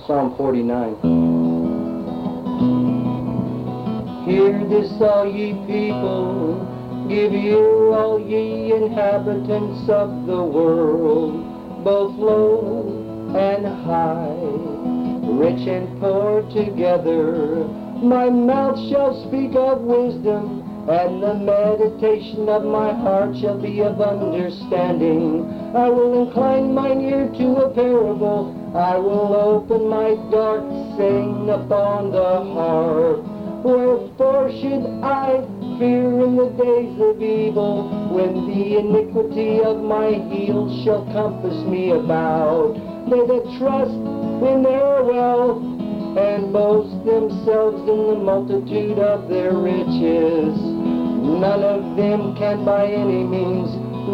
Psalm 49. Hear this, all ye people, give ear, all ye inhabitants of the world, both low and high, rich and poor together. My mouth shall speak of wisdom, and the meditation of my heart shall be of understanding. I will incline mine ear to a parable. I will open my dark saying upon the harp. Wherefore should I fear in the days of evil, when the iniquity of my heels shall compass me about? They that trust in their wealth and boast themselves in the multitude of their riches, none of them can by any means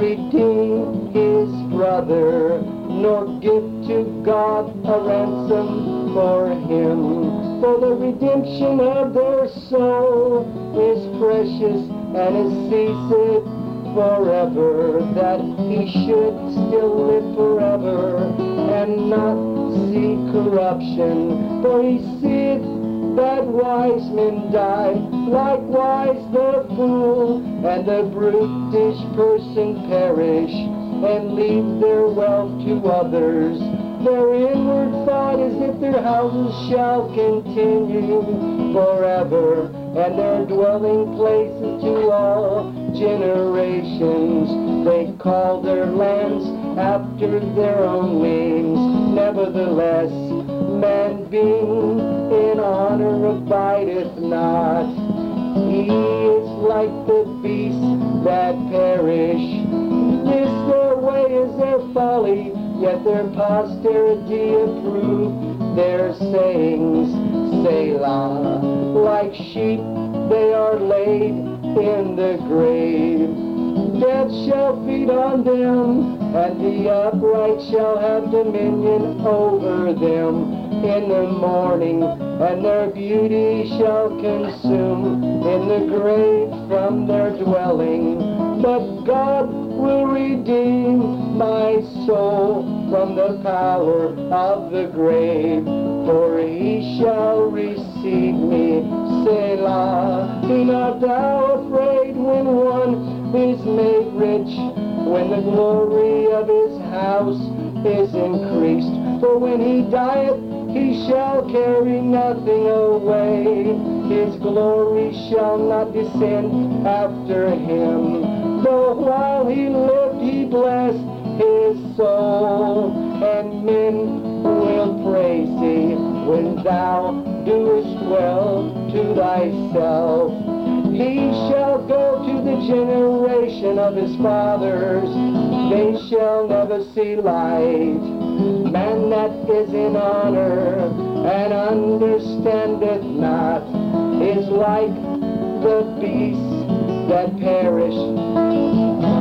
redeem his brother, nor give to God a ransom for him. For the redemption of their soul is precious, and it ceaseth forever, that he should still live forever, and not see corruption. For he seeth that wise men die, likewise the fool and the brutish person perish, and leave their wealth to others. Their inward thought is if their houses shall continue forever, and their dwelling places to all generations. They call their lands after their own names. Nevertheless, man being in honor abideth not. He is like the beasts that perish. This their way is their folly, yet their posterity approve their sayings. Selah. Like sheep they are laid in the grave. Death shall feed on them, and the upright shall have dominion over them in the morning, and their beauty shall consume in the grave from their dwelling. But God will redeem my soul from the power of the grave, for he shall receive me. Selah. Be not thou afraid when one is made rich, when the glory of his house is increased. For when he dieth, he shall carry nothing away. His glory shall not descend after him. Though while he lived he blessed his soul, and men will praise thee when thou doest well to thyself. He shall go to the generation of his fathers, they shall never see light. Man that is in honor and understandeth not is like the beasts that perish.